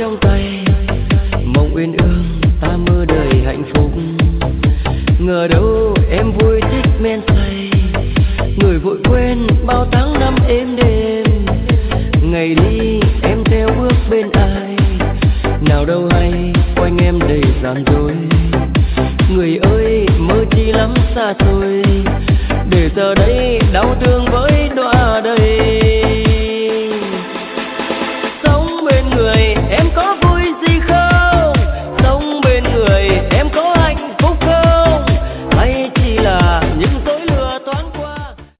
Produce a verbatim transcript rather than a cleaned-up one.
trong tay, mộng uyên ương ta mơ đời hạnh phúc. Ngờ đâu em vui thích men say, người vội quên bao tháng năm êm đềm. Ngày đi em theo bước bên ai, nào đâu hay quanh em đầy gian dối. Người ơi mơ chi lắm xa xôi, để giờ đây đau thương với đọa đầy. Sống bên người em có